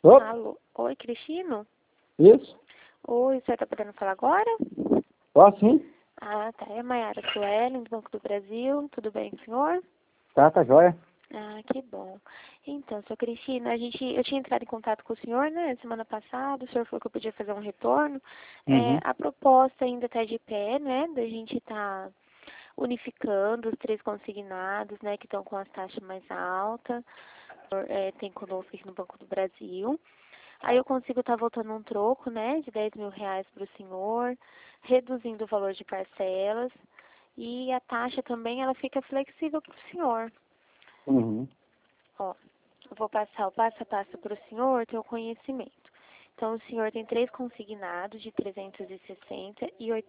Opa, Alô? Oi, Cristino? isso? Oi, o senhor tá podendo falar agora? Ó, sim? Ah, tá. É a Maiara Suelen, do Banco do Brasil. Tudo bem, senhor? Tá joia. Ah, que bom. Então, senhor Cristino, eu tinha entrado em contato com o senhor, né, semana passada. O senhor falou que eu podia fazer um retorno. Uhum. A proposta ainda está de pé, né, da gente estar unificando os 3 consignados, né, que estão com as taxas mais altas. Tem conosco aqui no Banco do Brasil. Aí eu consigo estar voltando um troco, né, de R$ 10.000 para o senhor, reduzindo o valor de parcelas e a taxa também ela fica flexível para o senhor. Uhum. Ó, eu vou passar o passo a passo para o senhor ter o conhecimento. Então, o senhor tem 3 consignados de 360 e R$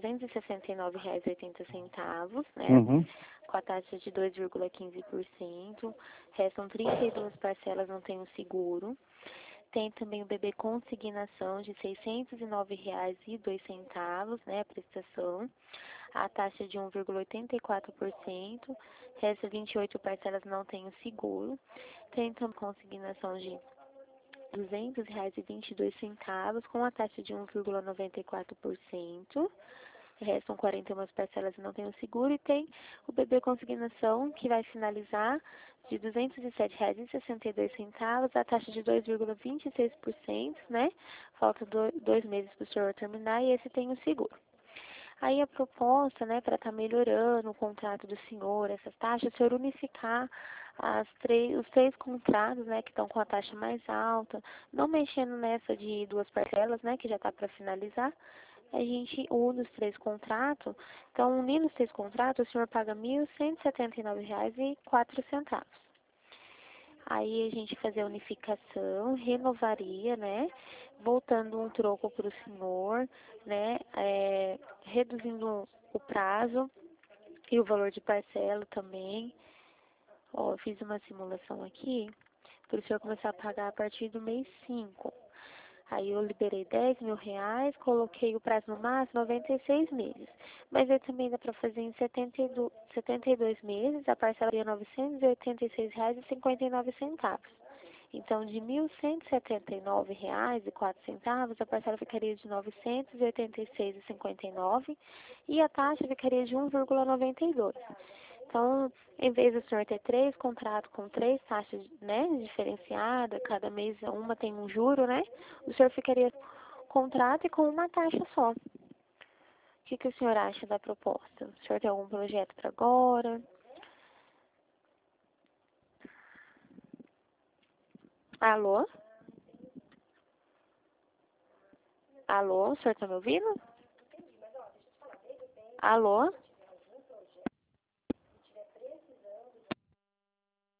369,80, né? Uhum. Com a taxa de 2,15%. Restam 32 parcelas, não tem o seguro. Tem também o bebê consignação de R$ 609,02, né, a prestação. A taxa de 1,84%. Resta 28 parcelas, não tem o seguro. Tem também consignação de R$ 200,22 com a taxa de 1,94%. Restam 41 parcelas e não tem o seguro. E tem o bebê consignação, que vai finalizar de R$ 207,62, a taxa de 2,26%, né? Falta 2 meses para o senhor terminar e esse tem o seguro. Aí a proposta, né, para estar melhorando o contrato do senhor, essas taxas, o senhor unificar os 3 contratos, né, que estão com a taxa mais alta, não mexendo nessa de 2 parcelas, né, que já está para finalizar, a gente une os 3 contratos. Então, unindo os 3 contratos, o senhor paga R$ 1.179,04. Aí a gente fazer a unificação, renovaria, né? Voltando um troco para o senhor, né? Reduzindo o prazo e o valor de parcela também. Ó, eu fiz uma simulação aqui para o senhor começar a pagar a partir do mês 5. Aí eu liberei R$ 10.000, coloquei o prazo no máximo 96 meses. Mas aí também dá para fazer em 72 meses, a parcela seria R$ 986,59. Então, de R$ 1.179,04, a parcela ficaria de R$ 986,59 e a taxa ficaria de 1,92. Então, em vez do senhor ter 3 contratos com 3 taxas, né, diferenciadas, cada mês uma tem um juro, né, o senhor ficaria com contrato e com uma taxa só. O que o senhor acha da proposta? O senhor tem algum projeto para agora? Alô? Alô, o senhor está me ouvindo? Alô?